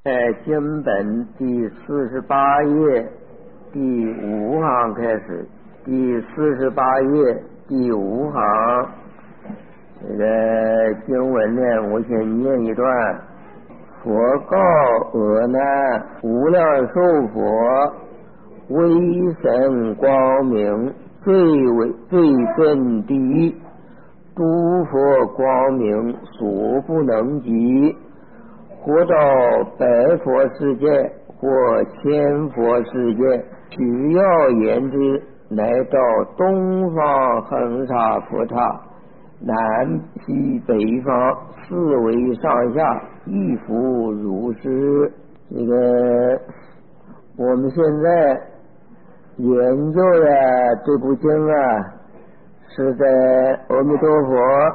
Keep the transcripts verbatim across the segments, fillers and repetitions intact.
在经本第四十八页第五行开始，第四十八页第五行，这个经文呢，我先念一段。佛告阿难：无量寿佛，威神光明，最为最真谛，诸佛光明所不能及。或到百佛世界，或千佛世界，需要言之，乃到东方恒沙佛刹，南西北方四维上下，亦复如是。这个我们现在研究的这部经啊，是在阿弥陀佛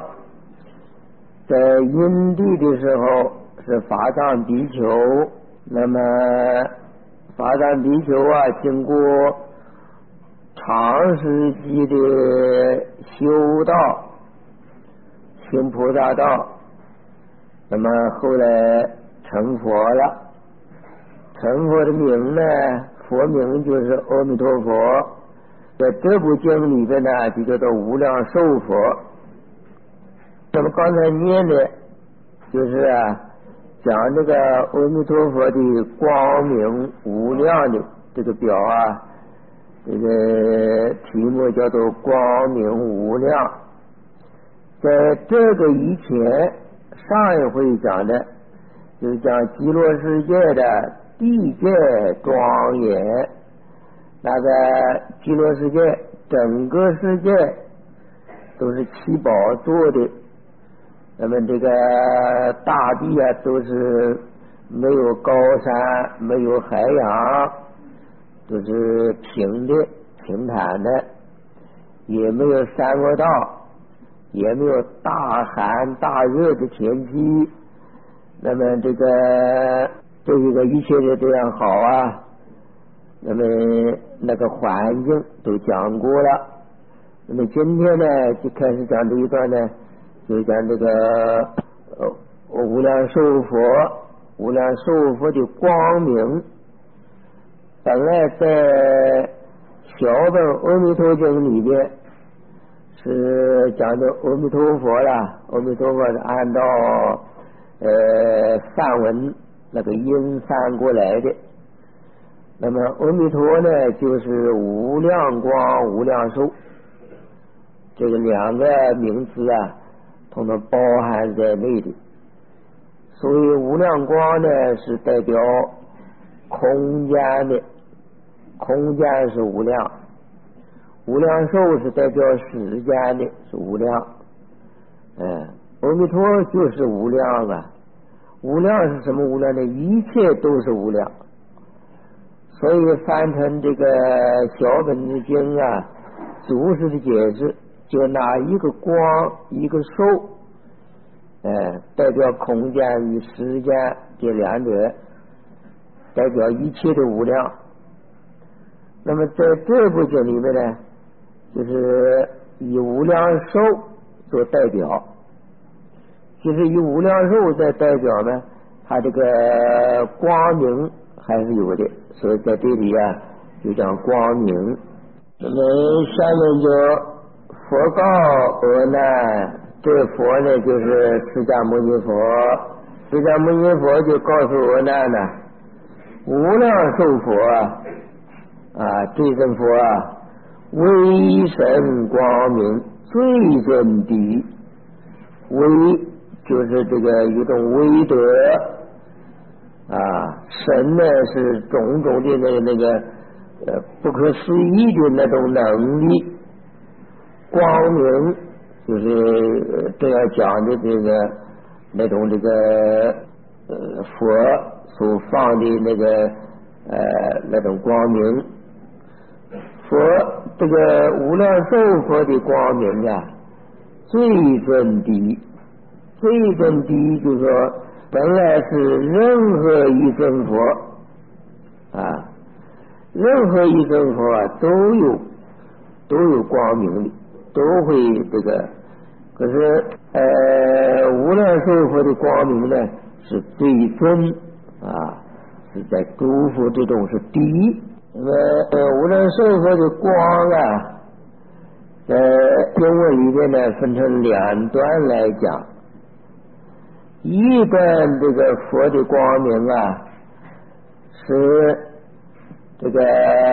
在因地的时候是法藏比丘，那么法藏比丘啊，经过长时期的修道，行菩萨道，那么后来成佛了。成佛的名呢，佛名就是阿弥陀佛。在这部经里边呢，就叫做无量寿佛。那么刚才念的就是啊，讲这个阿弥陀佛的光明无量的这个表啊，这个题目叫做光明无量。在这个以前上一回讲的就是讲极乐世界的地界庄严，那个极乐世界整个世界都是七宝做的，那么这个大地啊都是没有高山，没有海洋，都是平的平坦的，也没有山坡道，也没有大寒大热的天气。那么这个这一个一切的这样好啊，那么那个环境都讲过了。那么今天呢，就开始讲这一段呢，就讲这个呃无量寿佛，无量寿佛的光明。本来在小本阿弥陀经里边是讲的阿弥陀佛啦，阿弥陀佛是按照呃梵文那个音翻过来的。那么阿弥陀呢，就是无量光无量寿，这个两个名词啊统统包含在内的。所以无量光呢是代表空间的，空间是无量，无量寿是代表时间的，是无量。嗯，阿弥陀就是无量啊。无量是什么无量呢？一切都是无量。所以翻成这个小本子经啊，注释的解释就拿一个光一个寿，呃，代表空间与时间这两者，代表一切的无量。那么在这部经里面呢，就是以无量寿做代表，就是以无量寿在代表呢，它这个光明还是有的，所以在这里啊就讲光明。那么下面就佛告阿难，这佛呢就是释迦牟尼佛。释迦牟尼佛就告诉阿难呢，无量寿佛啊，啊这尊佛啊，威神光明，最真谛。威就是这个一种威德啊，神呢是种种的那个那个呃不可思议的那种能力。光明就是这样讲的这个那种这个呃佛所放的那个呃那种光明。佛这个无量寿佛的光明啊，最真谛。最真谛就是说，本来是任何一尊佛啊，任何一尊佛啊都有都有光明的，都会这个。可是呃无量寿佛的光明呢是最尊啊，是在诸佛之中是第一。那么无量寿佛的光啊，在经文里面呢分成两段来讲。一段这个佛的光明啊，是这个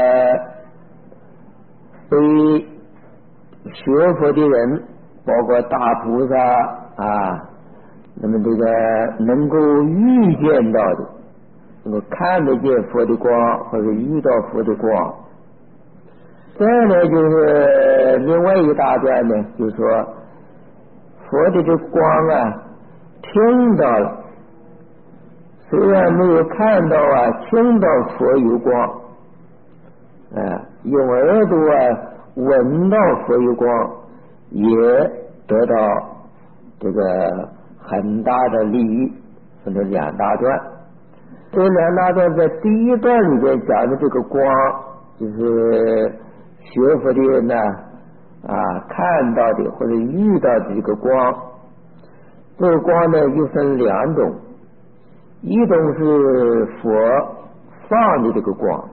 对学佛的人，包括大菩萨啊，那么这个能够预见到的，能够看得见佛的光，或者遇到佛的光。再呢就是另外一大段呢，就是说佛的这光啊，听到了，虽然没有看到啊，听到佛有光，啊，用耳朵啊闻到佛有光，也得到这个很大的利益。分成两大段，这两大段在第一段里面讲的这个光，就是学佛的人呢啊看到的或者遇到的这个光。这个光呢又分两种，一种是佛放的这个光，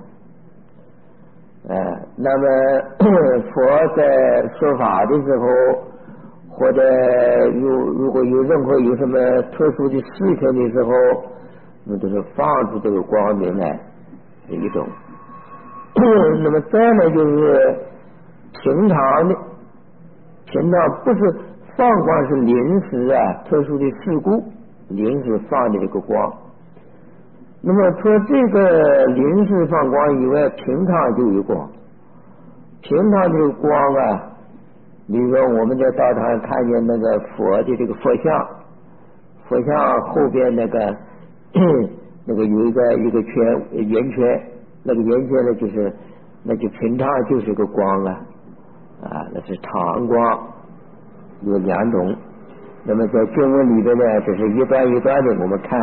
呃，那么佛在说法的时候，或者有如果有任何有什么特殊的事情的时候，那就是放出这个光明来，是一种。那么再呢就是平常的，平常不是放光，是临时啊特殊的事故临时放的这个光。那么除了这个临时放光以外，平常就有光。平常这个光啊，比如说我们在道场上看见那个佛的这个佛像，佛像后边那个那个有一个一个圈圆圈，那个圆圈呢就是那就平常就是个光啊啊，那是常光。有两种，那么在经文里边呢，这是一段一段的我们看。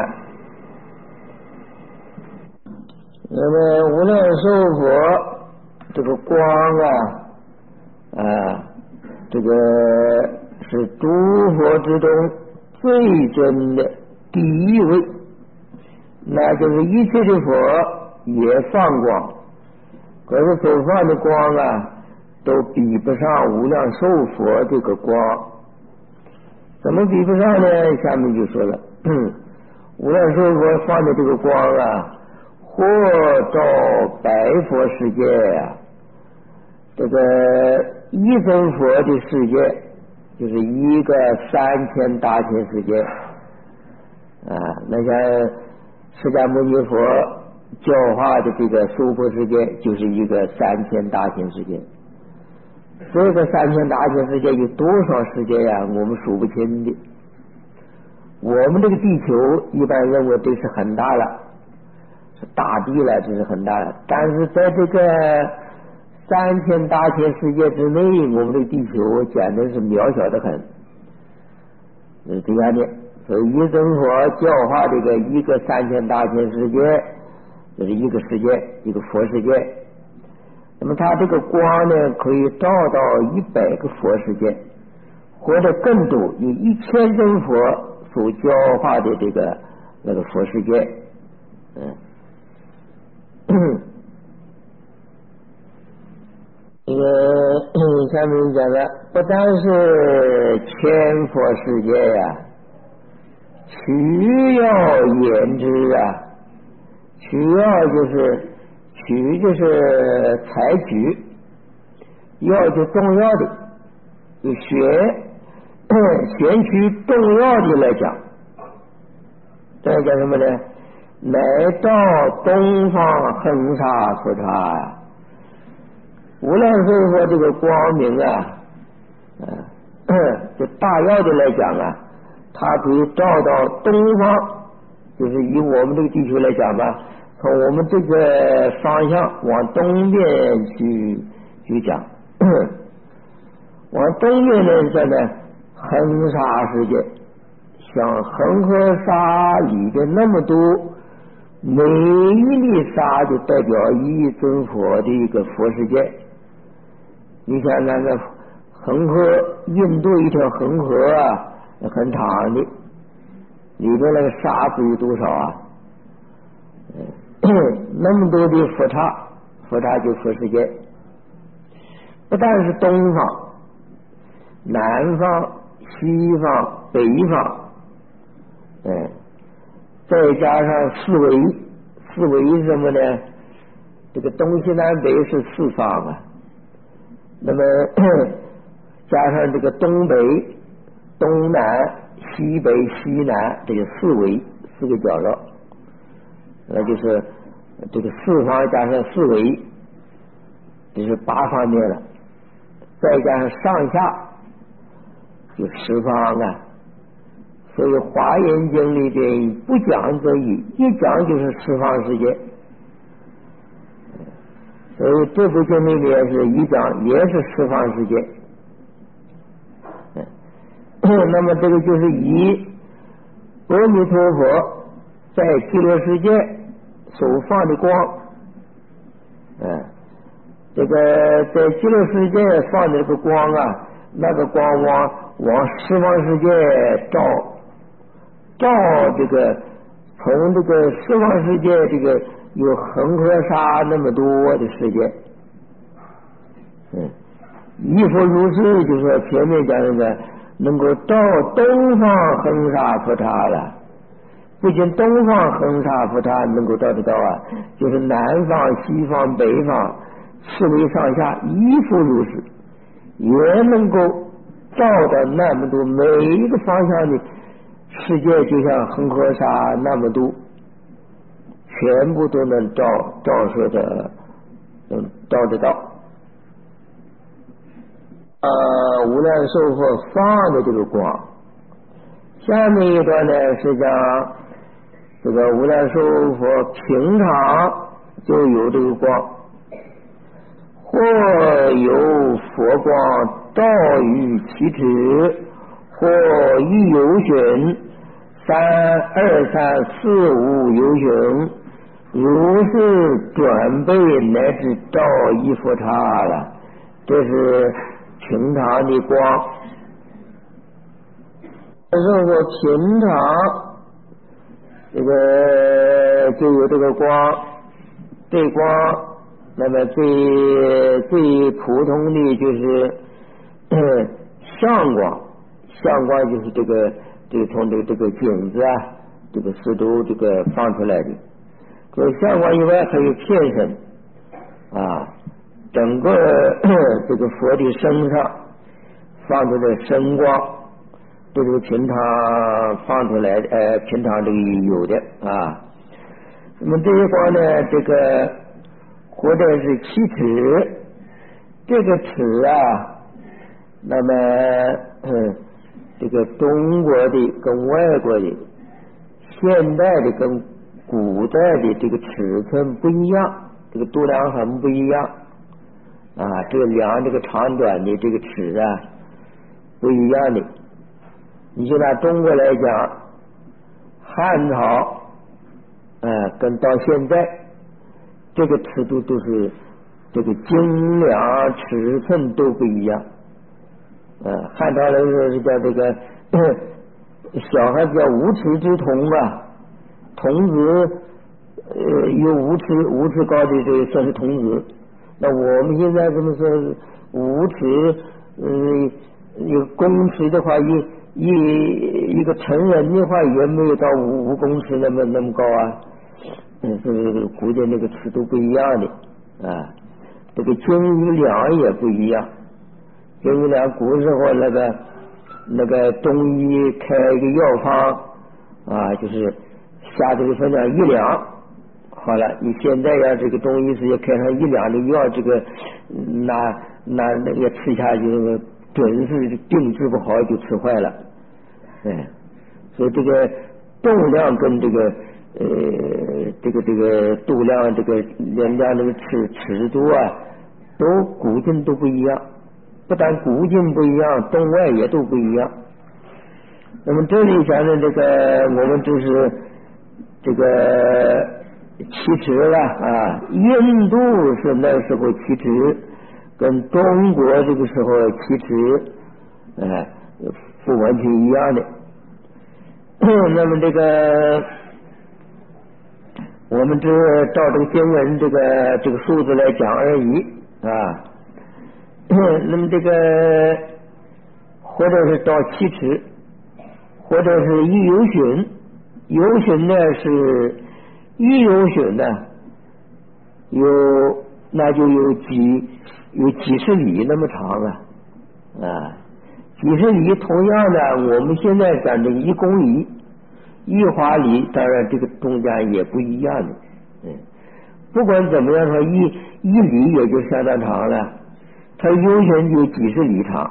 那么无量寿佛这个光啊啊，这个是诸佛之中最尊的第一位，那就是一切的佛也放光，可是所放的光啊都比不上无量寿佛这个光。怎么比不上呢？下面就说了，无量寿佛放的这个光啊，或照白佛世界啊，这个一真佛的世界，就是一个三千大千世界啊。那像释迦牟尼佛教化的这个娑婆世界，就是一个三千大千世界。这个三千大千世界有多少世界呀？我们数不清的。我们这个地球一般认为这是很大了，是大地了，这是很大了。但是在这个三千大千世界之内，我们这个地球简直是渺小的很。是这样的，所以一真佛教化这个一个三千大千世界，就是一个世界，一个佛世界。那么它这个光呢，可以照到一百个佛世界，或者更多，有一千真佛所教化的这个那个佛世界。嗯，这个下面讲了，不但是千佛世界呀、啊，取要言之啊，取要就是取就是采取，要就重要的，就选选取重要的来讲。这叫什么呢？来到东方恒沙所刹呀，无量寿佛这个光明啊，就大要的来讲啊，它可以照到东方，就是以我们这个地球来讲吧，从我们这个方向往东边去去讲，往东边呢叫呢恒沙世界，像恒河沙里边那么多，每一粒沙就代表一尊佛的一个佛世界。你想那个恒河，印度一条恒河啊，很长的，里边那个沙子有多少啊？ 那么多的佛刹，佛刹就佛世界，不但是东方、南方、西方、北方，嗯，再加上四维，四维是什么呢？这个东西南北是四方啊，那么加上这个东北、东南、西北、西南，这个四维四个角落，那就是这个四方加上四维，这是八方面了，再加上上下就十方啊。所以《华严经》里边不讲则已，一讲就是十方世界。所以这部经里面是一讲也是十方世界。那么这个就是以阿弥陀佛在极乐世界所放的光，嗯，这个在极乐世界放的这个光啊，那个光往往十方世界照，照这个从这个十方世界这个有恒河沙那么多的世界，嗯，一佛如是，就说前面讲那个能够照东方恒沙佛刹了。不仅东方恒沙佛刹能够照得到啊，就是南方、西方、北方四维上下一佛如是，也能够照到那么多每一个方向的世界，就像恒河沙那么多，全部都能照照射的，能照得到。呃，无量寿佛放的这个光，下面一段呢是讲这个无量寿佛平常就有这个光，或有佛光照于其尺，或一有旬，三二三四五有旬，如是转倍乃至照一佛刹了。这是平常的光。但是我平常这个就有这个光，这光那么最最普通的就是相光，相光就是这个这个从这个这个镜子啊这个四周这个放出来的。除了相光以外还有片身啊，整个这个佛的身上放出的身光，这是平常放出来的，呃，平常这个有的啊。那么这些光呢，这个或者是七尺，这个尺啊，那么嗯，这个中国的跟外国的、现代的跟古代的这个尺寸不一样，这个度量衡不一样啊，这个量这个长短的这个尺啊不一样的。你就拿中国来讲，汉朝呃跟到现在这个尺度都是这个斤两尺寸都不一样。呃汉朝人说是叫这个小孩子叫无尺之童啊，童子呃有五尺五尺高的这个算是童子。那我们现在怎么说五尺呃有公尺的话，一一一个成人的话也没有到五五公尺那么那么高啊。嗯，这个古代那个尺度不一样的啊，这个斤与两也不一样。斤与两古时候那个那个中医开一个药方啊，就是下这个分量一两，好了，你现在要这个中医师要开上一两的药，这个那那那个吃下去那个准是病治不好就吃坏了。哎，所以这个重量跟这个呃这个这个度量这个量量这个尺尺度啊，都古今都不一样。不但古今不一样，东外也都不一样。那么这里讲的这个我们就是这个七尺了啊，印度是那时候七尺，跟中国这个时候七尺哎不完全一样的。那么这个我我们只照这个经文这个这个数字来讲而已啊。那么这个或者是照七尺，或者是一游旬，游旬呢是一游旬呢有那就有几有几十里那么长啊啊，几十里。同样的，我们现在讲这一公里一华里，当然这个中间也不一样的。嗯，不管怎么样说，一一里也就相当长了，它游巡就几十里长。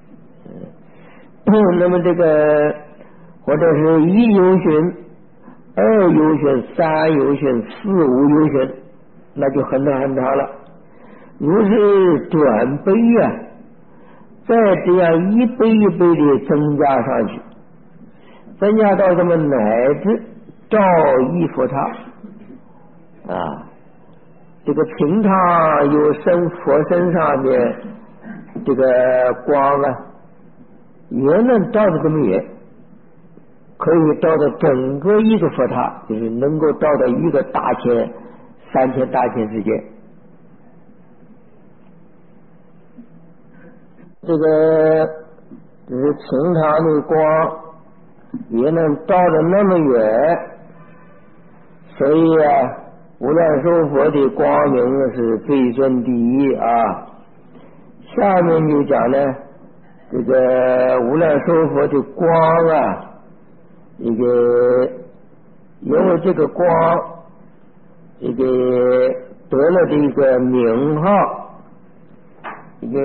嗯，那么这个或者是一游巡、二游巡、三游巡、四五游巡，那就很长很长了。如是转倍啊，再这样一倍一倍的增加上去，增加到什么乃至照一佛刹啊，这个平常有身佛身上的这个光啊，也能照得这么远，可以照到整个一个佛刹，就是能够照到一个大千三千大千世界。这个就是平常的光也能照得那么远，所以啊，无量寿佛的光明是最尊第一啊。下面就讲呢，这个无量寿佛的光啊，这个因为这个光，这个得了这个名号，这个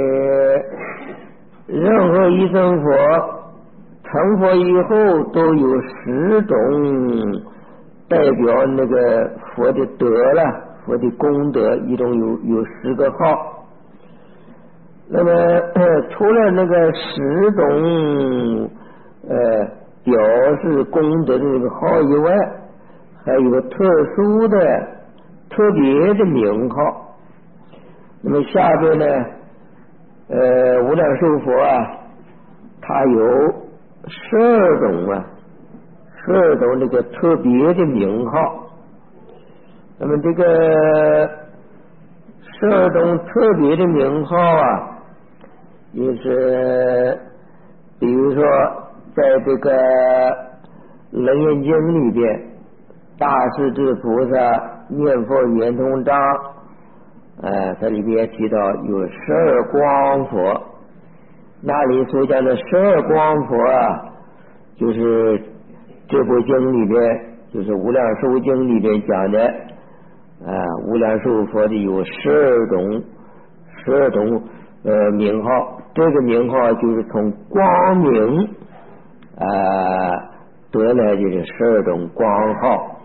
任何一尊佛成佛以后都有十种代表那个佛的德了，佛的功德，一种有有十个号。那么、呃、除了那个十种呃表示功德的那个号以外，还有个特殊的特别的名号。那么下边呢，呃无量寿佛啊，它有十二种啊，十二种这个特别的名号。那么这个十二种特别的名号啊，也是比如说在这个楞严经里边，大势至菩萨念佛圆通章，呃，它里边提到有十二光佛。那里所讲的十二光佛啊，就是这部经里边，就是无量寿经里边讲的啊，无量寿佛的有十二种十二种呃名号。这个名号就是从光明啊得来的这十二种光号。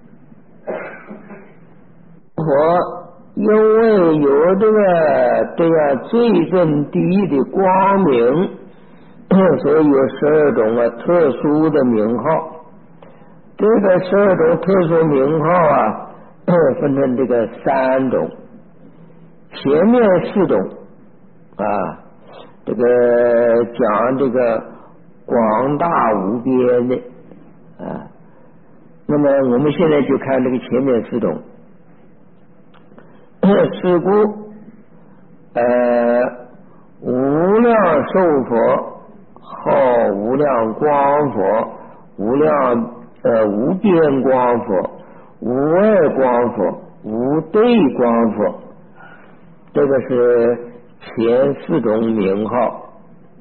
佛因为有这个这样最尊第一的光明，所以有十二种啊特殊的名号。这个十二种特殊名号啊，分成这个三种，前面四种啊，这个讲这个广大无边的啊。那么我们现在就看这个前面四种。是故呃无量寿佛号无量光佛，无量呃无边光佛，无碍光佛，无对光佛，这个是前四种名号。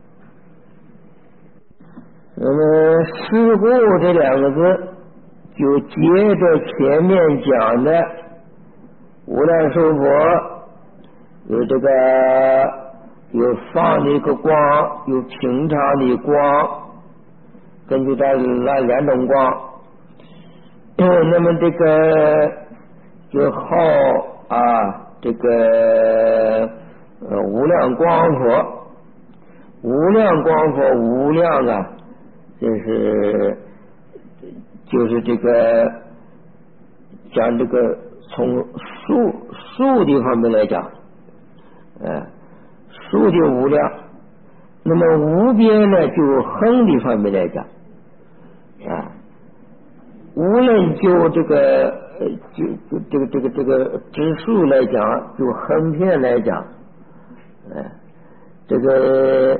那么是故这两个字就接着前面讲的无量寿佛有这个有放的一个光，有平常的光，根据它那两种光。那么这个就号啊，这个呃无量光佛，无量光佛无量啊，就是就是这个讲这个从数数的方面来讲，呃，数的无量。那么无边呢，就横的方面来讲，啊，无论就这个就这个这个这个指数来讲，就横片来讲，哎、呃，这个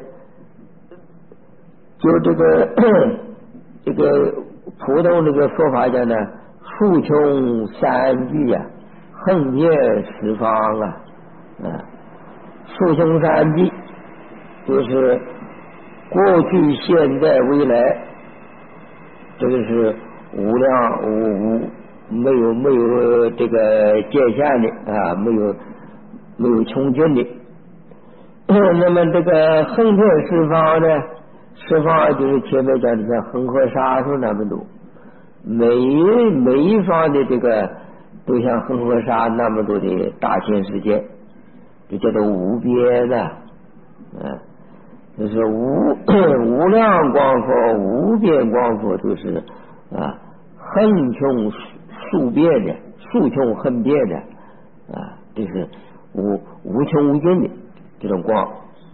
就这个这个普通这个说法讲呢，竖穷三际啊，横遍十方啊，啊，竖穷三际就是过去、现在、未来，这个是无量无无没有没有这个界限的啊，没有没有穷尽的。那么这个横遍十方呢，十方就是前面讲的像恒河沙数那么多，每一每一方的这个都像恒河沙那么多的大千世界，这叫做无边的，啊，就是无无量光佛、无边光佛，都是啊横穷竖遍的、竖穷横遍的啊，这是无无穷无尽的这种光。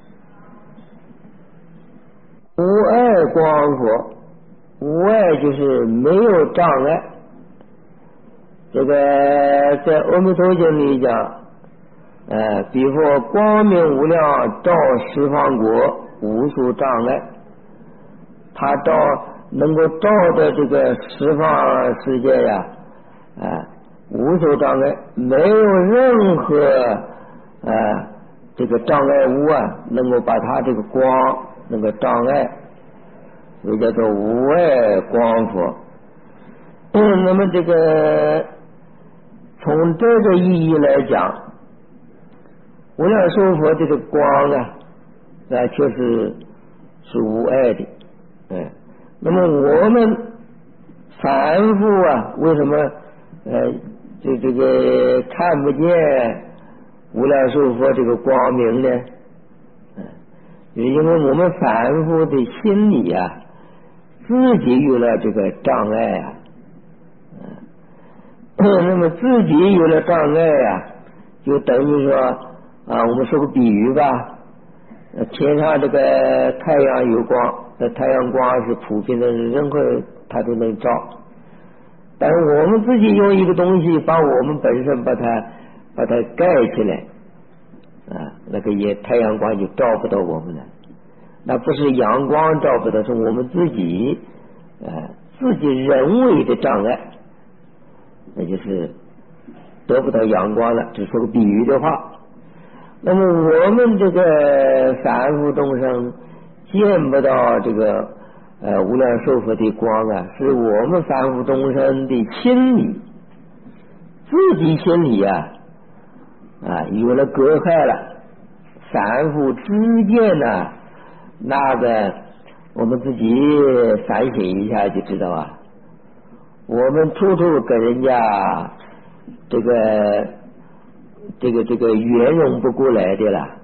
无碍光佛，无碍就是没有障碍。这个在阿弥陀经里讲，呃，比佛光明无量，照十方国，无数障碍。他照能够照的这个十方世界呀，啊、呃，无数障碍，没有任何呃这个障碍物啊，能够把他这个光能够障碍，所以叫做无碍光佛。嗯，那么这个从这个意义来讲，无量寿佛这个光啊，那确实是无碍的。嗯，那么我们凡夫啊，为什么呃这这个看不见无量寿佛这个光明呢？嗯，因为我们凡夫的心里啊，自己有了这个障碍啊，嗯，那么自己有了障碍啊，就等于说啊，我们说个比喻吧，天上这个太阳有光，那太阳光是普遍的，任何它都能照，但是我们自己用一个东西把我们本身把它把它盖起来啊，那个也太阳光就照不到我们了。那不是阳光照不到，是我们自己呃自己人为的障碍，那就是得不到阳光了。这说个比喻的话，那么我们这个凡夫众生见不到这个呃无量寿佛的光啊，是我们凡夫众生的心理，自己心里啊啊有了隔阂了。凡夫之间呢，那个我们自己反省一下就知道啊，我们处处跟人家这个这个这个圆融不过来的了。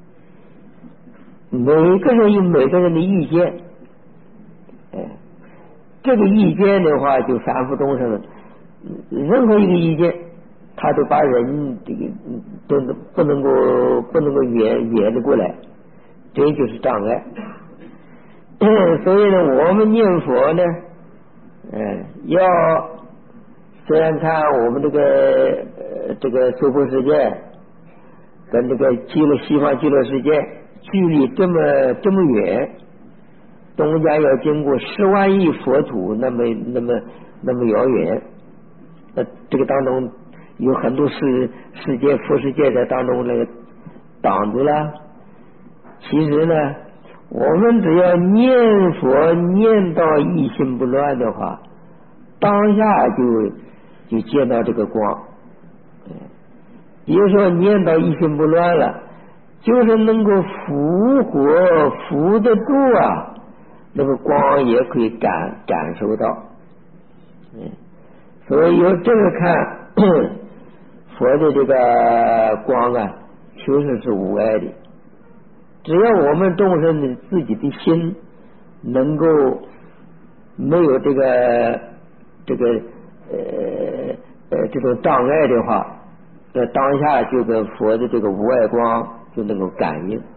每个人有每个人的意见，哎，这个意见的话，就凡夫众生任何一个意见，他都把人这个都不能够不能够圆圆得过来，这就是障碍。所以呢，我们念佛呢，嗯，要虽然看我们这个呃这个娑婆世界跟这个极乐西方极乐世界距离这么这么远，东家要经过十万亿佛土，那么那么那么遥远，那这个当中有很多世世界佛世界在当中那个挡住了。其实呢，我们只要念佛念到一心不乱的话，当下就就见到这个光。比如说念到一心不乱了，就是能够复活扶得住啊，那个光也可以感感受到。嗯，所以由这个看，佛的这个光啊，确实是无碍的。只要我们众生的自己的心能够没有这个这个呃呃这种障碍的话，那当下就跟佛的这个无碍光就能够感应。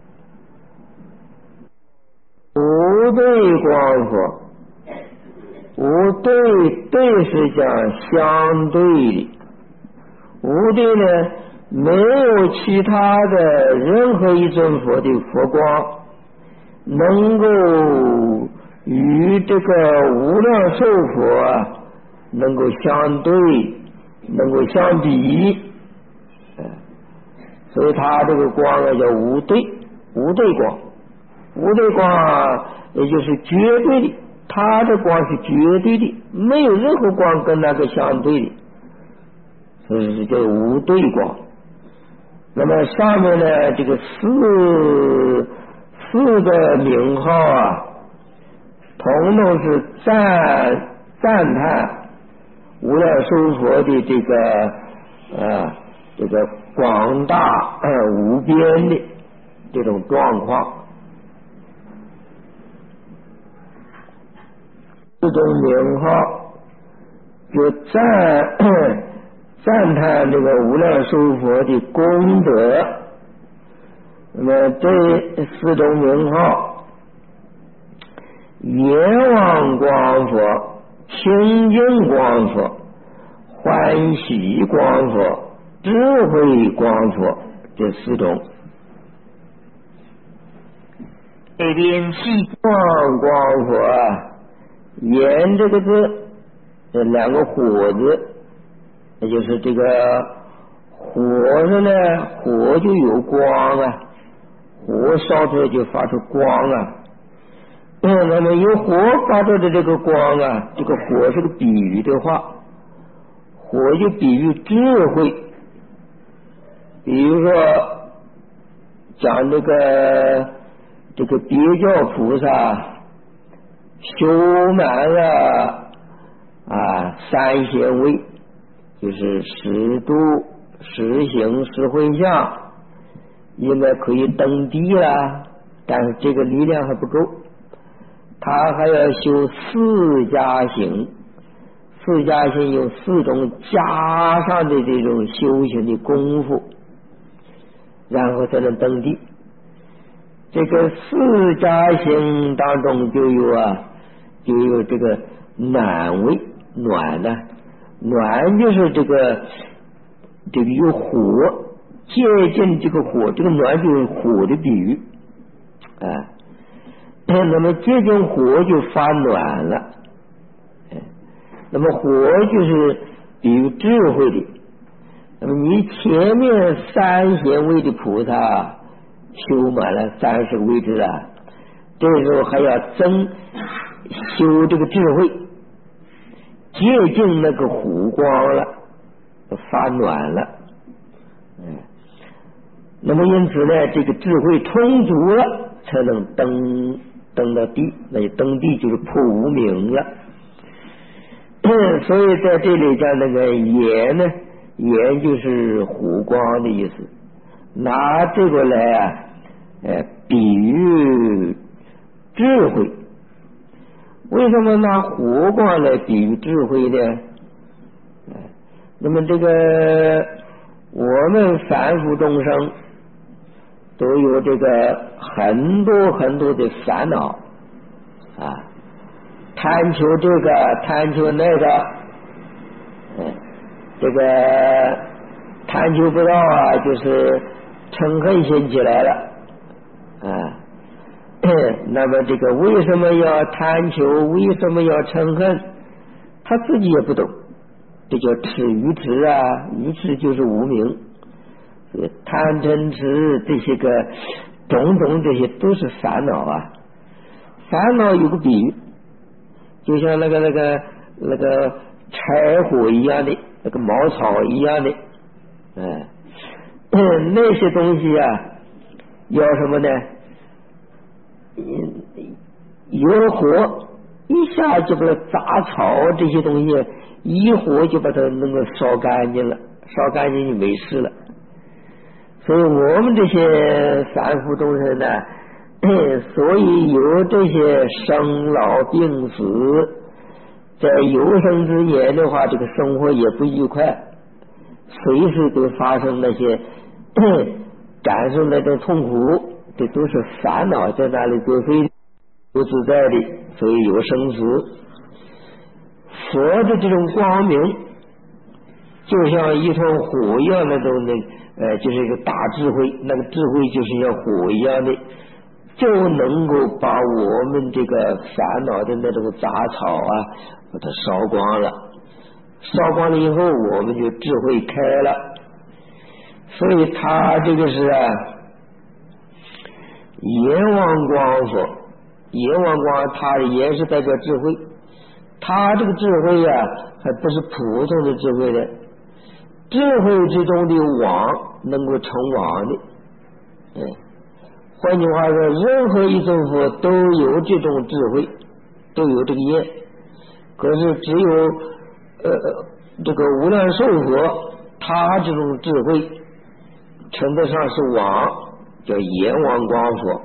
无对光佛， 无对，对是讲相对的，无对呢，没有其他的任何一尊佛的佛光能够与这个无量寿佛啊能够相对，能够相比，所以它这个光啊叫无对，无对光，无对光啊也就是绝对的，它的光是绝对的，没有任何光跟那个相对的，所以是叫无对光。那么上面呢这个四四个名号啊，统统是赞赞叹无量寿佛的这个啊这个广大、呃、无边的这种状况。这种名号就赞赞叹这个无量寿佛的功德。那么这四种名号，阎王光佛、清净光佛、欢喜光佛、智慧光佛，这四种。这边细光光佛啊，阎这个字，这两个火字，那就是这个火上呢，火就有光啊，火烧出来就发出光啊。嗯，那么有火发出的这个光啊，这个火是个比喻的话，火就比喻智慧。比如说讲这个这个别教菩萨修满了啊三贤位，就是十度、十行、十回向，应该可以登地了，但是这个力量还不够，他还要修四加行，四加行有四种加上的这种修行的功夫，然后才能登地。这个四加行当中就有啊，就有这个暖位，暖的暖就是这个这个有火，接近这个火，这个暖就是火的比喻啊。那么接近火就发暖了，那么火就是比喻智慧的。那么你前面三贤位的菩萨修满了三十个位置了，这时候还要增修这个智慧，接近那个火光了，发暖了。嗯，那么因此呢，这个智慧充足了，才能登登到地，那就登地就是破无明了。所以在这里讲那个阎呢，阎就是火光的意思，拿这个来啊，呃，比喻智慧。为什么拿火光来比喻智慧呢？那么这个我们凡夫众生都有这个很多很多的烦恼啊，贪求这个，贪求那个，嗯，这个贪求不到啊，就是嗔恨心起来了啊。那么这个为什么要贪求，为什么要嗔恨，他自己也不懂，这叫痴愚痴啊，愚痴就是无明，贪嗔痴这些个种种，这些都是烦恼啊。烦恼有个比喻，就像那个那个那个柴火一样的，那个茅草一样的，嗯，那些东西啊，要什么呢？有火一下就把它杂草这些东西一火就把它能够烧干净了，烧干净就没事了。所以我们这些凡夫众生呢，所以有这些生老病死，在有生之年的话，这个生活也不愉快，随时都发生那些感受那种痛苦，这都是烦恼在那里作祟，不自在的，所以有生死。 佛的这种光明就像一团火一样的东西，呃，就是一个大智慧，那个智慧就是像火一样的，就能够把我们这个烦恼的那种杂草啊把它烧光了，烧光了以后我们就智慧开了。所以他这个是啊阎王光佛，阎王光他也是代表智慧，他这个智慧啊还不是普通的智慧的，智慧之中的王能够成王的。嗯，换句话说，任何一尊佛都有这种智慧，都有这个业，可是只有呃这个无量寿佛他这种智慧称得上是王，叫阎王光佛。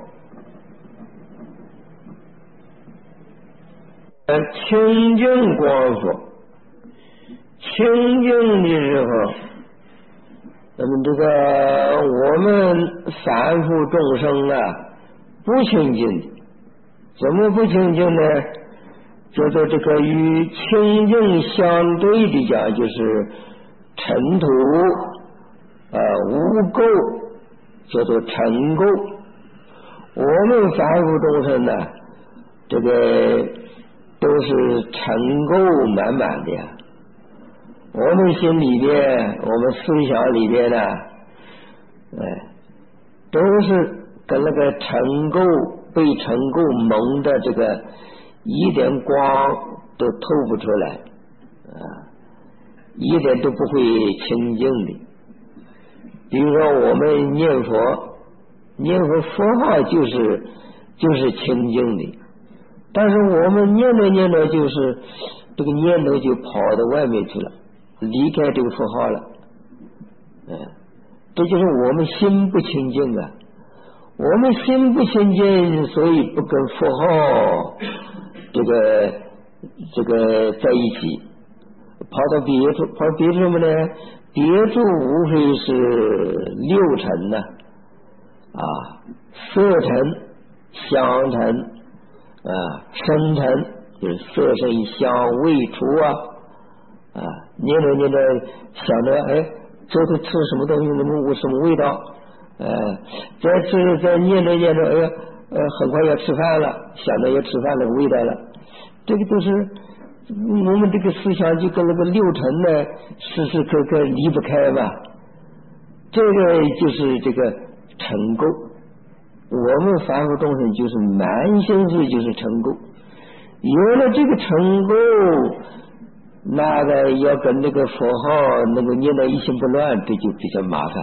清净光佛，清净的时候，那么这个我们凡夫众生啊不清净的，怎么不清净呢？叫做这个与清净相对的讲，就是尘土呃污垢，叫做尘垢。我们凡夫众生呢，这个都是尘垢满满的呀。我们心里边，我们思想里边呢，哎，都是跟那个尘垢被尘垢蒙的，这个一点光都透不出来啊，一点都不会清净的。比如说我们念佛，念佛佛号就是就是清净的，但是我们念着念着，就是这个念头就跑到外面去了，离开这个佛号了。嗯，这就是我们心不清净啊。我们心不清净，所以不跟佛号这个这个在一起，跑到别处，跑到别处什么呢？别处无非是六尘呢、啊，啊，色尘、香尘、啊，声尘，就是色声香味触啊，啊，念着念着想着，哎，这次吃什么东西，什么什么味道，呃，再吃再念着念着，哎呀，呃，很快要吃饭了，想着要吃饭那个味道了，这个都是我们这个思想就跟那个六尘呢时时刻刻离不开嘛，这个就是这个尘垢。我们凡夫众生就是满心事就是尘垢，有了这个尘垢，那个要跟那个佛号能够念到一心不乱，这就比较麻烦，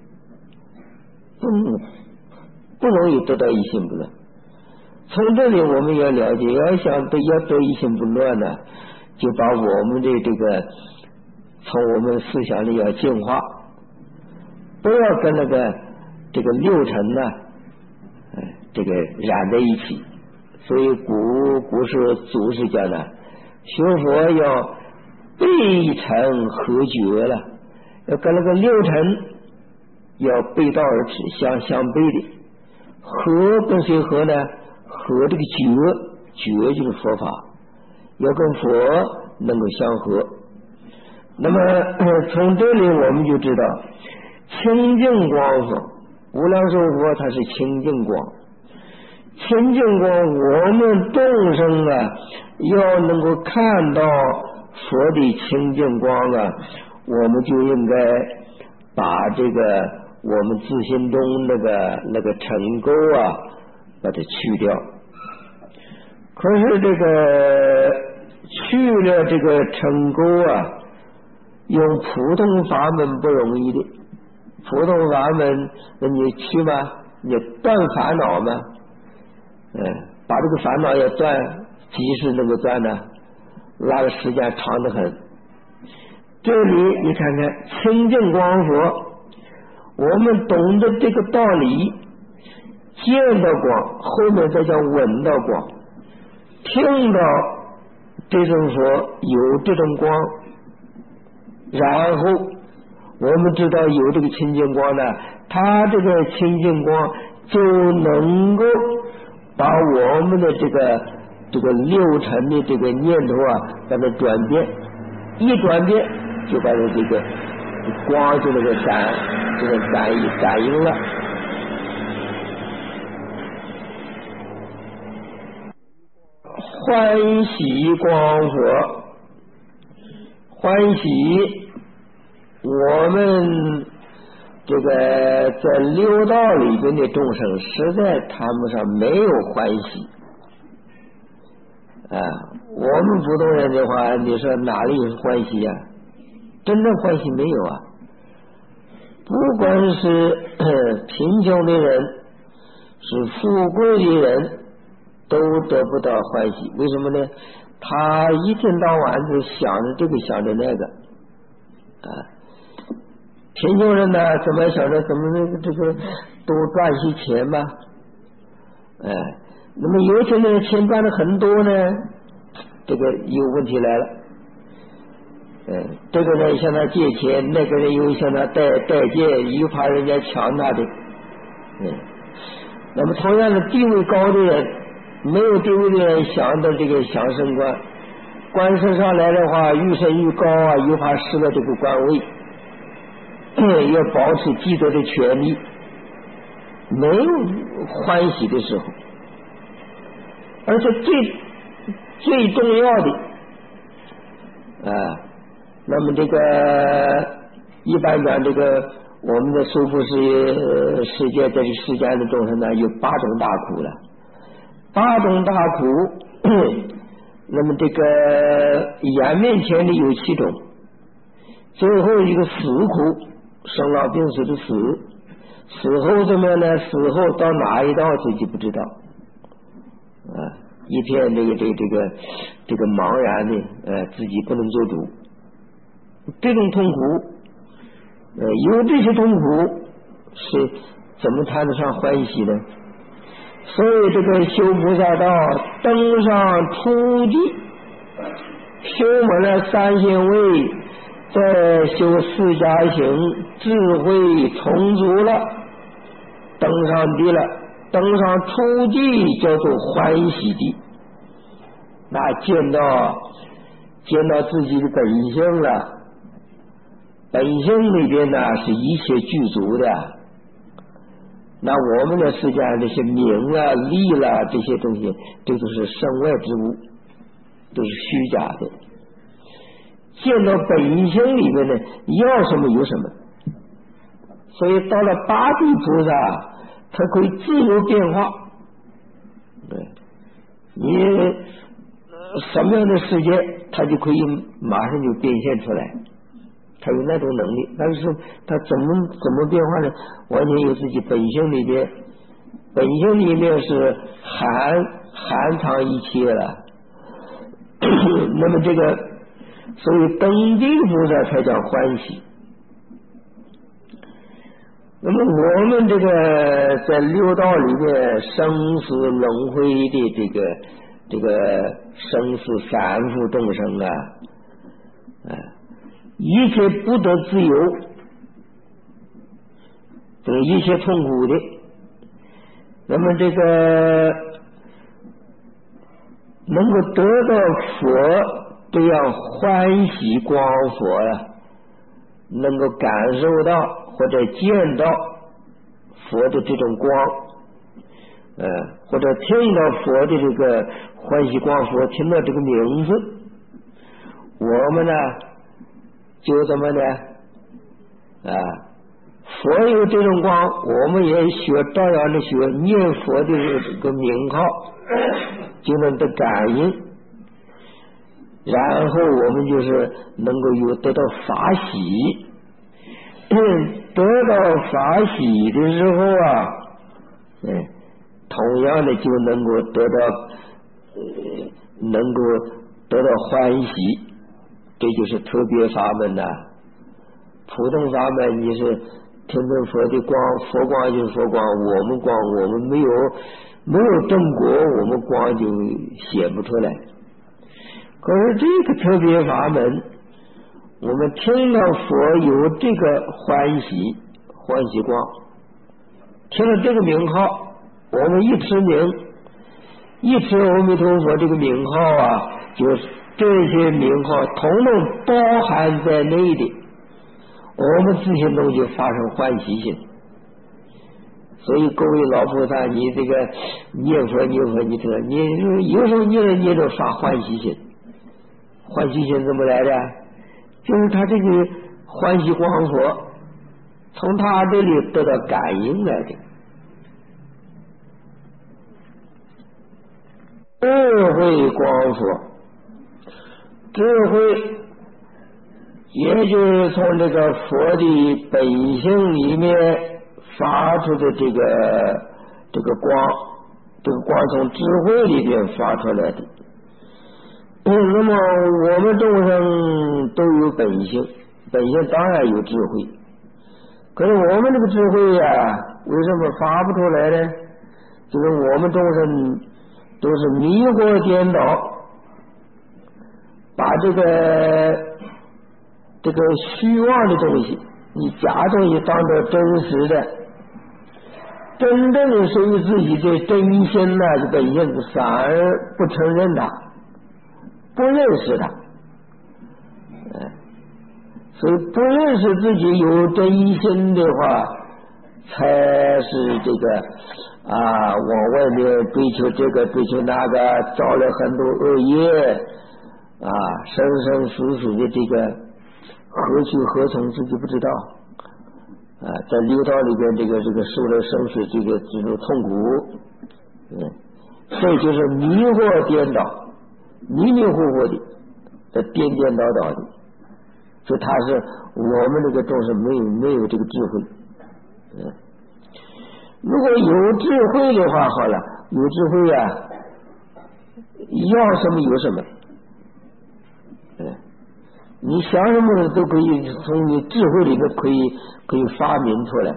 嗯，不容易得到一心不乱。从这里我们要了解，要想得要得一心不乱呢，就把我们的这个从我们思想里要净化，不要跟那个这个六尘呢，哎，这个染在一起。所以古古时祖师讲呢，学佛要背尘合绝了，要跟那个六尘要背道而驰，相相背的。合跟谁合呢？和这个觉，觉就是佛法，要跟佛能够相合。那么从这里我们就知道，清净光佛，无量寿佛它是清净光。清净光，我们众生啊，要能够看到佛的清净光啊，我们就应该把这个我们自心中那个那个尘垢啊，把它去掉。可是这个去了这个尘垢啊，用普通法门不容易的。普通法门，那你去吗？你断烦恼吗？嗯，把这个烦恼要断，及时能够断呢，那个时间长得很。这里你看看清净光佛，我们懂得这个道理，见到光，后面再叫闻到光，听到这种佛有这种光，然后我们知道有这个清净光呢，它这个清净光就能够把我们的这个这个六尘的这个念头啊，把它转变，一转变就把它这个光就那个感，这个感应感应了。欢喜光佛，欢喜我们这个在六道里边的众生，实在谈不上没有欢喜啊。我们普通人的话，你说哪里有欢喜啊？真正欢喜没有啊。不管是贫穷的人，是富贵的人，都得不到欢喜。为什么呢？他一天到晚就想着这个想着那个啊。贫穷人呢，怎么想着怎么这个这个多赚些钱吧？哎，那么有钱的钱赚的很多呢，这个有问题来了。哎，这个人向他借钱，那个人又向他贷贷借，又怕人家抢他的。嗯，那么同样的地位高的人，没有地位的人想到这个想升官，官升上来的话，愈升愈高啊，又怕失了这个官位。要保持既得的权利，没有欢喜的时候，而且最最重要的啊，那么这个一般讲这个我们的娑婆世世界这个世间的众生呢，有八种大苦了，八种大苦，那么这个眼面前的有七种，最后一个死苦。生老病死的死，死后怎么样呢？死后到哪一道自己不知道啊，一片这个这个这个这个茫然的，呃，自己不能做主。这种痛苦，呃，有这些痛苦是怎么谈得上欢喜呢？所以这个修菩萨道，登上初地，修满了三仙位。在修四迦行，智慧充足了，登上地了，登上初地叫做欢喜地，那见到见到自己的本性了，本性里边呢是一切具足的，那我们的世界上这些名啊利啦这些东西，这都是身外之物，都是虚假的。见到本性里面呢，要什么有什么，所以到了八地菩萨，它可以自由变化。对，你什么样的世界，它就可以马上就变现出来，它有那种能力。但是它怎么怎么变化呢？完全有自己本性里边，本性里面是含含藏一切了。那么这个。所以登地菩萨才叫欢喜。那么我们这个在六道里面生死轮回的这个这个生死反复众生啊，啊，一切不得自由，这个一切痛苦的。那么这个能够得到佛。这样欢喜光佛呀、啊，能够感受到或者见到佛的这种光，呃，或者听到佛的这个欢喜光佛，听到这个名字，我们呢就怎么呢？啊，佛有这种光，我们也学照样的学念佛的这个名号，就能得感应。然后我们就是能够有得到法喜，得到法喜的时候啊，嗯，同样的就能够得到，呃、能够得到欢喜，这就是特别法门呐、啊。普通法门你是听听佛的光，佛光就是佛光，我们光我们没有没有正果，我们光就显不出来。可是这个特别法门，我们听到佛有这个欢喜欢喜光，听了这个名号，我们一持名， 一持阿弥陀佛这个名号啊，就是这些名号统统包含在内的，我们自心中就发生欢喜心。所以各位老菩萨，你这个念佛念佛，你这你有时候念着念着发欢喜心，欢喜心怎么来的？就是他这个欢喜光佛从他这里得到感应来的。智慧光佛，智慧也就是从这个佛的本性里面发出的这个这个光，这个光从智慧里面发出来的。嗯，那么我们众生都有本性，本性当然有智慧，可是我们这个智慧呀、啊，为什么发不出来呢？就是我们众生都是迷惑颠倒，把这个这个虚妄的东西，你假东西当做真实的，真正属于自己的真心呢、啊，本性反而不承认它，不认识它，嗯，所以不认识自己有真心的话，才是这个啊，往外面追求这个追求那个，造了很多恶业啊，生生死死的这个何去何从自己不知道啊，在六道里边这个这个受了生死这个这种痛苦，嗯，这就是迷惑颠倒，迷迷糊糊的，这颠颠倒倒的，所以他是我们这个众生没有没有这个智慧，嗯。如果有智慧的话，好了，有智慧呀、啊，要什么有什么，嗯，你想什么都可以从你智慧里面可以可以发明出来，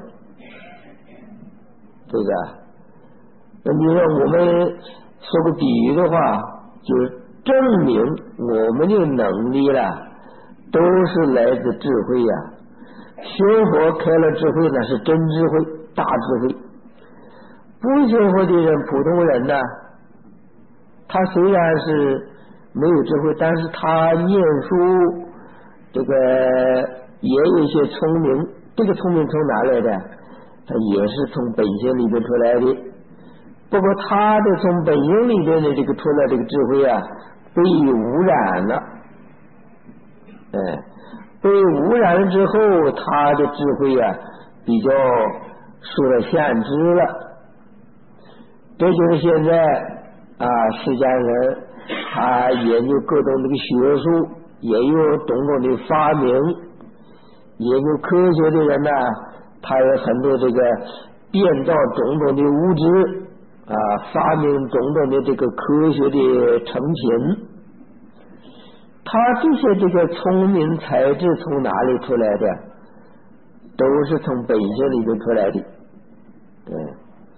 对吧？那你说我们说个比喻的话，就是证明我们的能力了，都是来自智慧呀、啊。学佛开了智慧，那是真智慧，大智慧。不学佛的人，普通人呢，他虽然是没有智慧，但是他念书这个也有一些聪明，这个聪明从哪来的？他也是从本性里面出来的。不过他的从本性里面的这个出来这个智慧啊，被污染了，哎，被污染了之后，他的智慧啊比较受了限制了。这就是现在啊，世间人他研究各种这个学术，也有种种的发明，研究科学的人呢，他有很多这个编造种种的物质啊，发明种种的这个科学的成品。他这些这个聪明才智从哪里出来的？都是从本性里面出来的，对。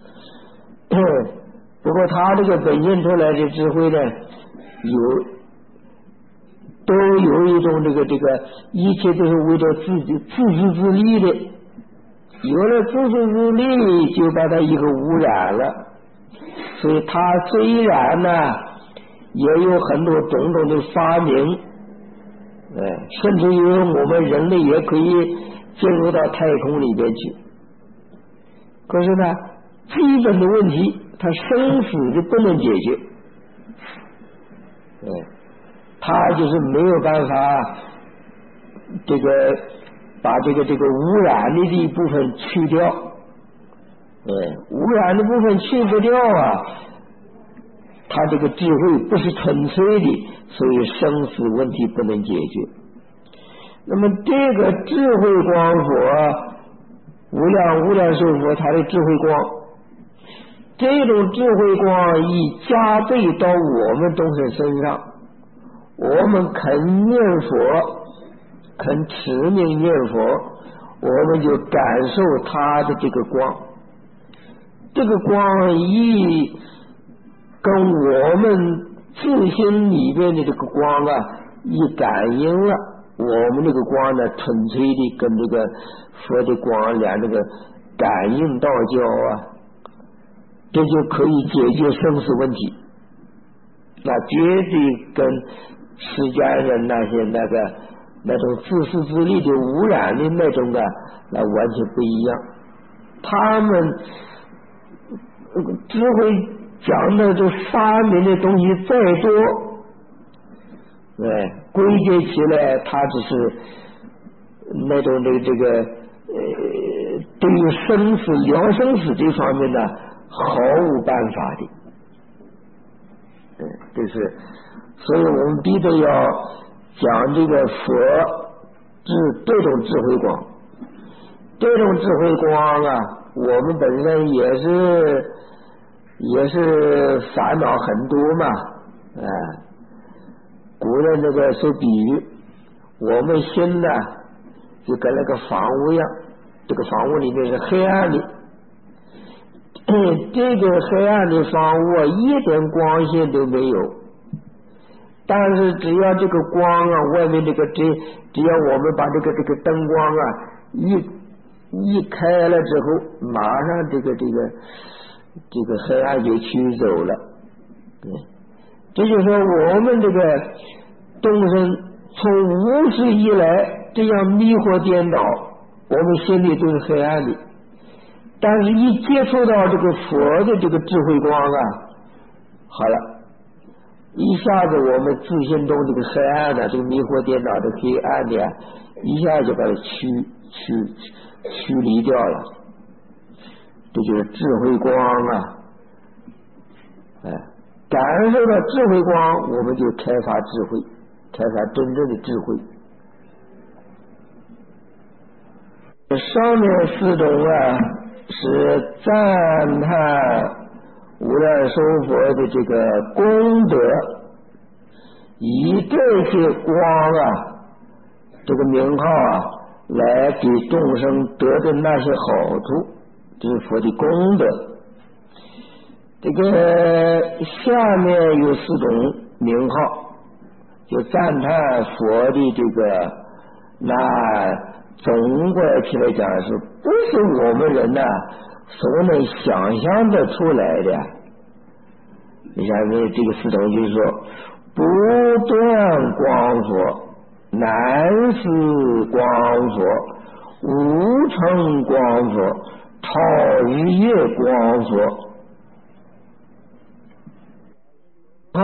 不过他这个本性出来的智慧呢，有都有一种这个这个一切都是为了自己自私自利的，有了自私自利就把他一个污染了，所以他虽然呢也有很多种种的发明，哎，甚至于我们人类也可以进入到太空里边去，可是呢基本的问题他生死就不能解决，哎，他就是没有办法这个把这个这个污染的一部分去掉，哎，污染的部分去不掉啊，他这个智慧不是纯粹的，所以生死问题不能解决。那么这个智慧光佛无量无量寿佛，他的智慧光，这种智慧光一加倍到我们众生身上，我们肯念佛，肯持名念佛，我们就感受他的这个光，这个光一跟我们自心里边的这个光啊一感应了，我们这个光呢纯粹的跟这个佛的光俩这个感应道交啊，这就可以解决生死问题。 那绝对跟释迦人那些那个那种自私自利的污染的那种的那完全不一样。他们智慧讲的就发明的东西再多，哎，归结起来他只是那种的这个呃对于生死聊生死这方面呢毫无办法的。嗯，这是所以我们必须要讲这个佛智这种智慧光，这种智慧光啊，我们本身也是也是烦恼很多嘛，啊，古人那个说比喻，我们心呢就跟那个房屋一样，这个房屋里面是黑暗的，这个黑暗的房屋一点光线都没有，但是只要这个光啊，外面这个只只要我们把这个这个灯光啊一一开了之后，马上这个这个这个黑暗就驱走了。对，这就是说我们这个众生从无始以来这样迷惑颠倒，我们心里都是黑暗的，但是一接触到这个佛的这个智慧光啊，好了，一下子我们自心中这个黑暗的这个迷惑颠倒的黑暗的、啊、一下就把它驱驱驱离掉了，这就是智慧光啊！哎，感受到智慧光，我们就开发智慧，开发真正的智慧。上面四种啊，是赞叹无量寿佛的这个功德，以这些光啊，这个名号啊，来给众生得的那些好处，这是佛的功德。这个下面有四种名号，就赞叹佛的这个，那总过来起来讲是不是我们人呢、啊、所能想象得出来的。你下面这个四种就是说，不断光佛，难思光佛，无成光佛，超日夜光佛。好，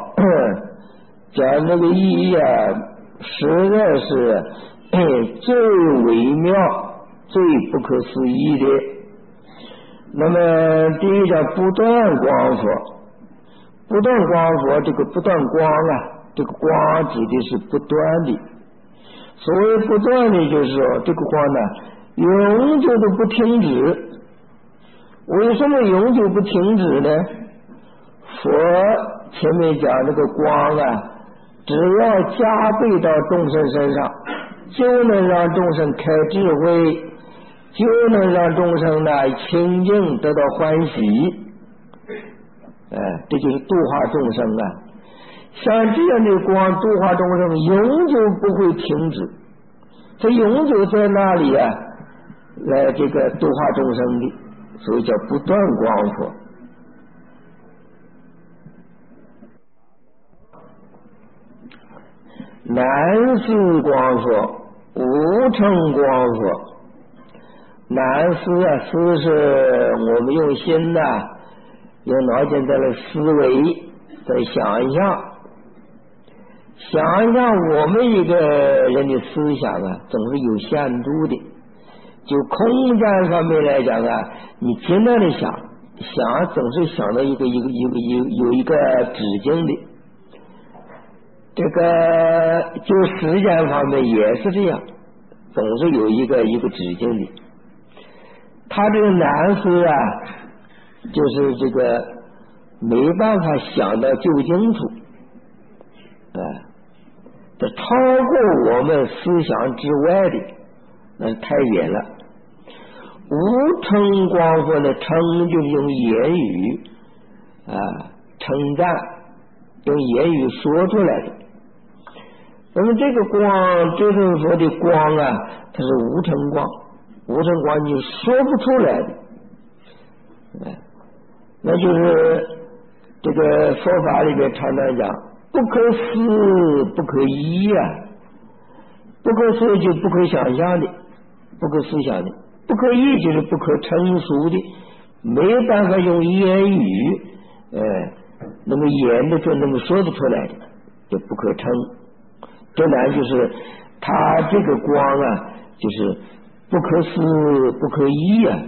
讲这个意义啊，实在是最微妙、最不可思议的。那么第一讲不断光佛，不断光佛，这个不断光啊，这个光指的是不断的。所谓不断的，就是说这个光呢，永久的不停止。为什么永久不停止呢？佛前面讲这个光啊，只要加倍到众生身上，就能让众生开智慧，就能让众生呢清净得到欢喜。哎，这就是度化众生啊！像这样的光度化众生，永久不会停止，它永久在那里啊，来这个度化众生的，所以叫不断光佛。难思光佛，无成光佛。难思啊，思是我们用心呐、啊，用脑筋在那思维，在想象，想象我们一个人的思想啊，总是有限度的。就空间方面来讲啊，你尽量的想，想总是想到一个一个一个有有一个止境的。这个就时间方面也是这样，总是有一个一个止境的。他这个难思啊，就是这个没办法想到究竟处，啊，这超过我们思想之外的，那是太远了。无称光佛的称就是用言语啊称赞，用言语说出来的。那么这个光，这种佛的光啊，它是无成光，无成光你说不出来的，哎，那就是这个佛法里面常常讲不可思不可议呀、啊，不可思就不可想象的，不可思想的，不可议就是不可陈述的，没有办法用言语呃那么演的出那么说得出来的，就不可称。这呢就是他这个光啊，就是不可思不可议啊，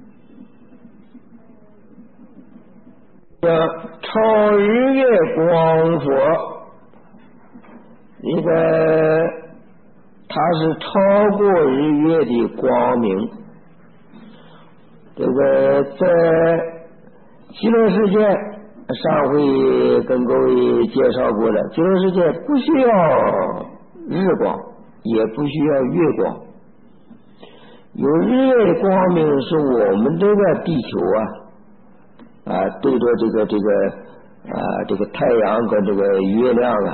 叫超日月光佛，那个它是超过日月的光明。这个在极乐世界上回跟各位介绍过了，极乐世界不需要日光，也不需要月光，有日月的光明是我们这个地球啊啊对着这个这个啊这个太阳和这个月亮啊，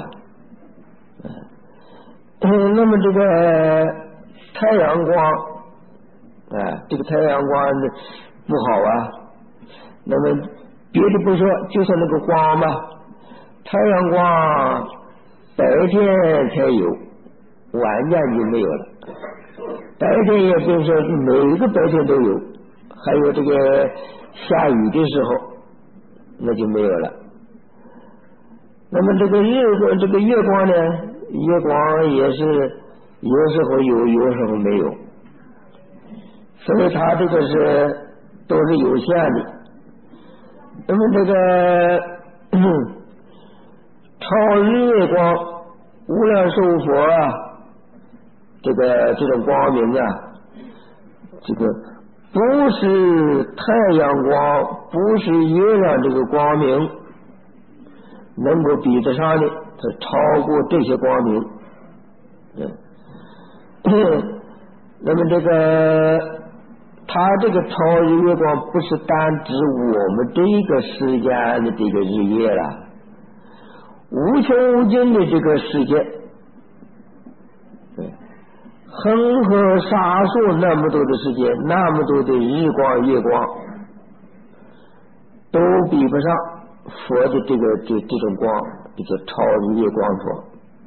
嗯，那么这个太阳光啊，这个太阳光不好啊，那么别的不说，就说那个光吧，太阳光白天才有，晚间就没有了。白天也不是说每一个白天都有，还有这个下雨的时候那就没有了。那么这个日光这个月光呢，月光也是有时候有，有时候没有，所以它这个是都是有限的。那么这个超日月光无量寿佛啊，这个这种光明啊，这个不是太阳光，不是月亮这个光明能够比得上的，它超过这些光明。嗯，那么这个它这个超日月光不是单指我们这个时间的这个日月了，无穷无尽的这个世界，恒河沙数那么多的世界，那么多的日光月光，都比不上佛的这个这这种光，这个超日月光佛。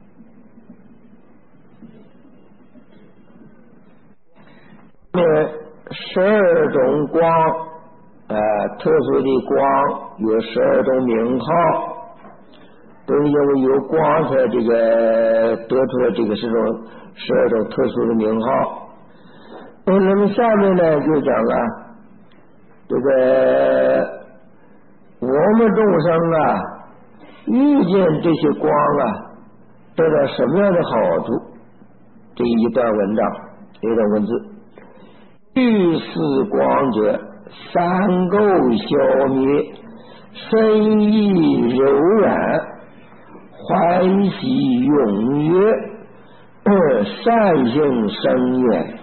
十二种光，呃，特殊的光有十二种名号，都因为有光才这个得出了这个十种十二种特殊的名号。那么下面呢就讲啊，这个我们众生啊，遇见这些光啊，得到什么样的好处？这一段文章，这段文字。遇似光者，三垢消灭，身意柔软，欢喜踊跃，善性生远。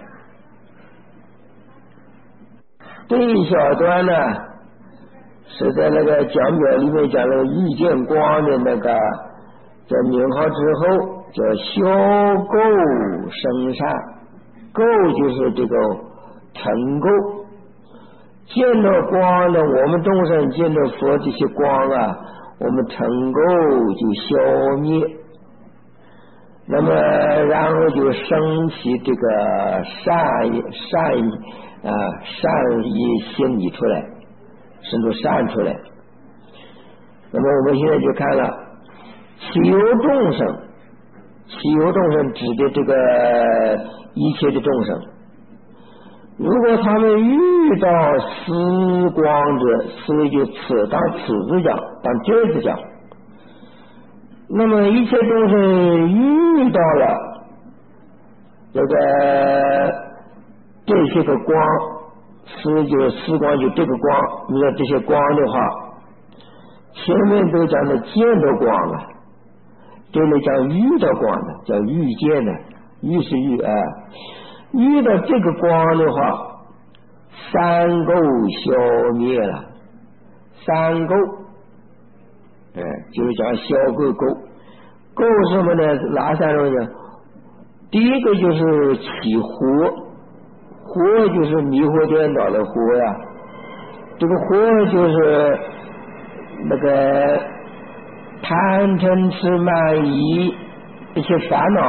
这一小段呢，是在那个讲表里面讲了遇见光的那个在名号之后，叫消垢生善。垢就是这个成垢，见到光呢，我们众生见到佛这些光啊，我们成垢就消灭，那么然后就升起这个善善啊善意心理出来，生出善出来。那么我们现在就看了其有众生，其有众生指的这个一切的众生，如果他们遇到思光者，思就此当此字讲，当这字讲，那么一切众生遇到了这个这些个光，思就是思光，就这个光，遇到这些光的话，前面都讲的见到光啊，这里讲遇到光的，叫遇见的，遇是遇啊。遇到这个光的话，三垢消灭了。三垢，哎，就是讲消垢垢。垢什么呢？哪三种呢？第一个就是起惑，惑就是迷惑颠倒的惑呀。这个惑就是那个贪嗔痴慢疑一些烦恼，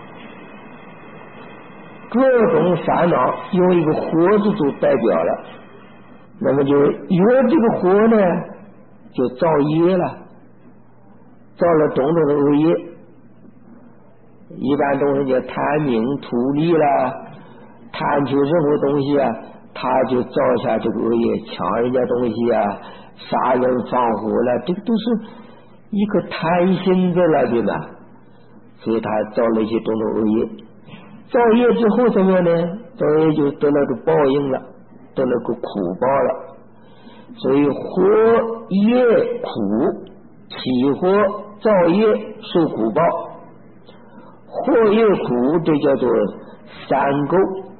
各种烦恼用一个火字就代表了，那么就有这个火呢，就造业了，造了种种的恶业，一般都是叫贪名图利啦，贪求任何东西啊，他就造下这个恶业，抢人家东西啊，杀人放火了，这个都是一个贪心的了，对吧？所以他造了一些种种恶业，造业之后怎么样呢？造业就得了个报应了，得了个苦报了。所以祸业苦，起祸造业受苦报，祸业苦这叫做三垢，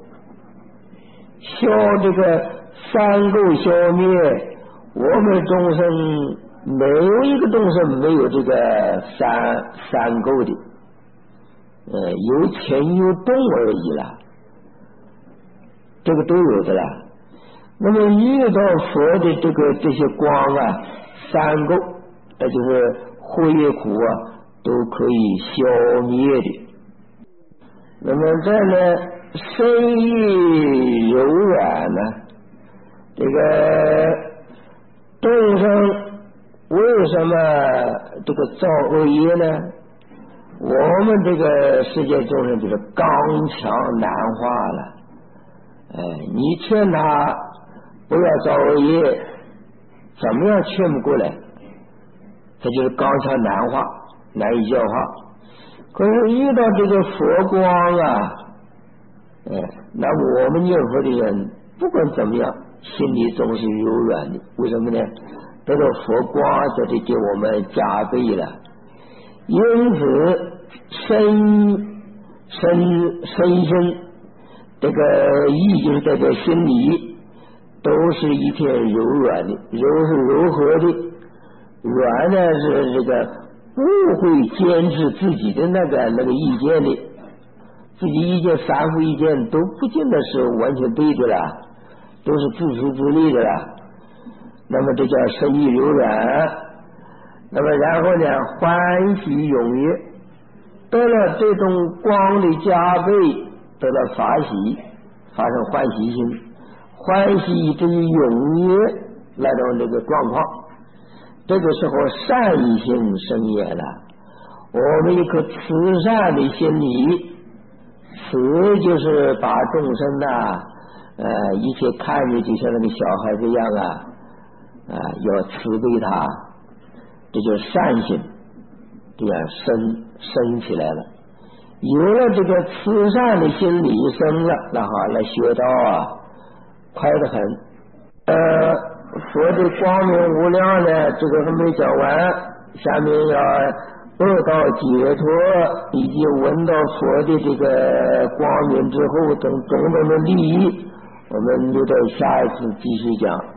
消这个三垢消灭，我们众生没有一个众生没有这个三三垢的，呃，有浅有动而已了，这个都有的了。那么遇到佛的这个这些光啊，三垢，那就是祸业苦啊，都可以消灭的。那么再呢，身意柔软呢，这个众生为什么这个造恶业呢？我们这个世界众生就是刚强难化了，哎，你劝他不要造恶业，怎么样劝不过来？这就是刚强难化，难以教化。可是遇到这个佛光啊，哎，那我们念佛的人不管怎么样，心里总是柔软的。为什么呢？得到佛光，这就给我们加倍了。因此，身身身心这个意就是代表心理，都是一片柔软的，柔是柔和的，软呢是这个不会坚持自己的那个那个意见的，自己意见三副意见都不见得是完全对的了，都是自私自利的了。那么这叫身意柔软。那么然后呢，欢喜踊跃，得了这种光的加倍，得了法喜，发生欢喜心，欢喜以至于踊跃那种这个状况，这个时候善性生也了。我们一颗慈善的心理，慈就是把众生呐、呃，一切看着就像那个小孩子一样啊，啊，要慈悲他，这就是善心，这样生生起来了。有了这个慈善的心理生了，那好，来学道啊，快得很。呃，佛的光明无量呢，这个还没讲完，下面要恶道解脱，以及闻到佛的这个光明之后等种种的利益，我们留到下一次继续讲。